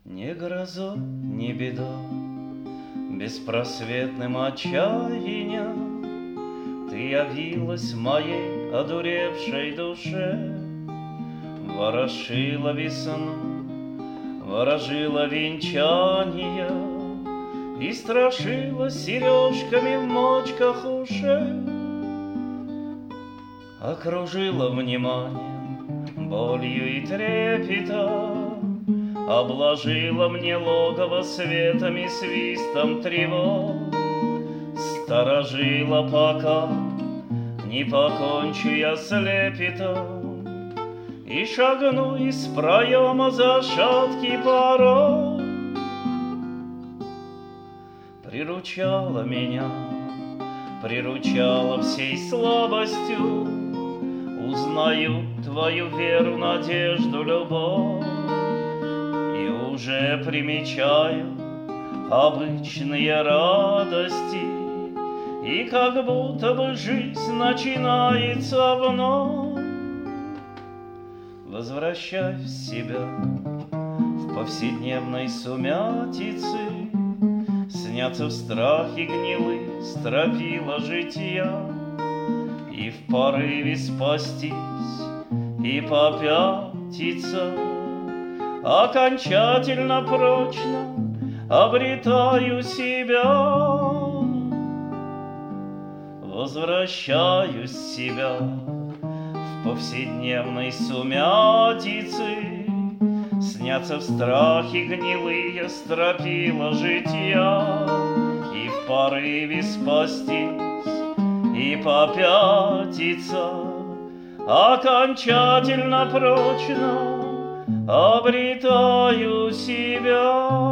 Не грозой, не бедой, беспросветным отчаянием Ты явилась моей одуревшей душе, ворошила весну, ворожила венчание и страшила сережками в мочках ушей. Окружила вниманием, болью и трепетом, обложила мне логово светом и свистом тревог. Сторожила, пока не покончу я с лепетом и шагну из проема за шаткий порог. Приручала меня, приручала всей слабостью, узнаю твою веру, надежду, любовь. Уже примечаю обычные радости, и как будто бы жизнь начинается вновь. Возвращай в себя в повседневной сумятице, снятся в страхе гнилые стропила жития, и в порыве спастись и попятиться окончательно прочно обретаю себя. Возвращаюсь в себя в повседневной сумятице, снятся в страхе гнилые стропила жития, и в порыве спастись и попятиться окончательно прочно обретаю себя.